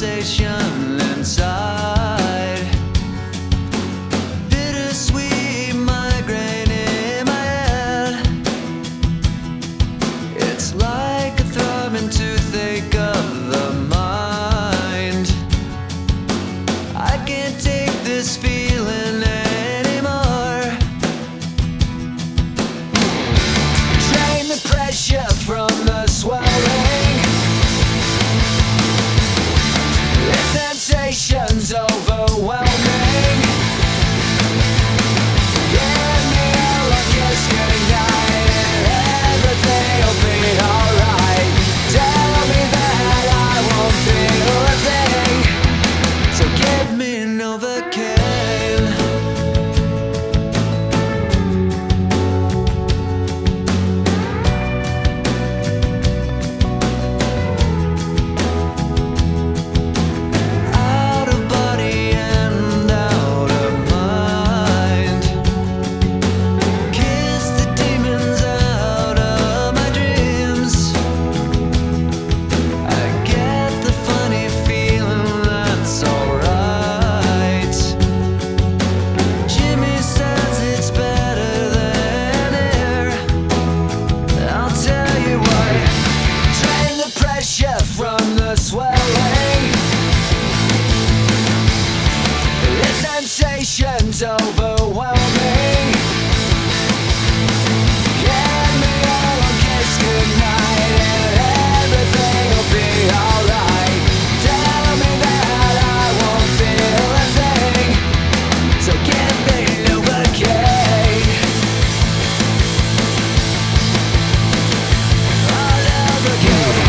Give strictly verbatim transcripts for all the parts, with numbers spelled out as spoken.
sensation inside. Bittersweet migraine in my head. It's like a throbbing toothache of the mind. I can't take this feeling anymore. Drain the pressure from the swelling. The sensation's overwhelming. Give me a look, kiss goodnight, and everything'll be alright. Tell me that I won't feel a thing, so give me Novocaine. From the swelling, the sensation's overwhelming. Give me a long kiss goodnight, and everything'll be alright. Tell me that I won't feel a thing, so give me Novocaine. Oh, Novocaine.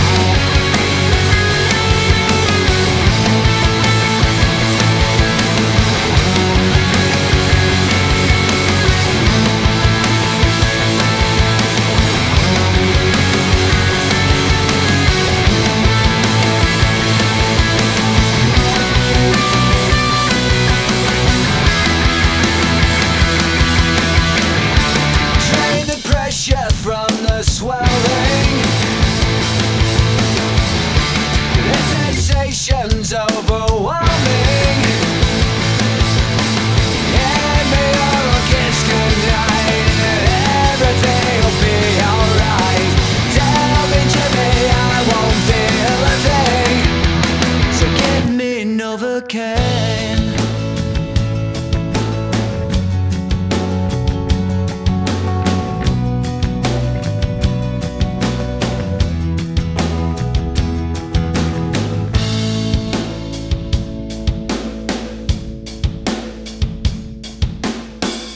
From the swelling, the sensation's overwhelming. Give me a look, kiss goodnight, and everything'll be alright. Tell me, Jimmy, I won't feel a thing, so give me Novocaine.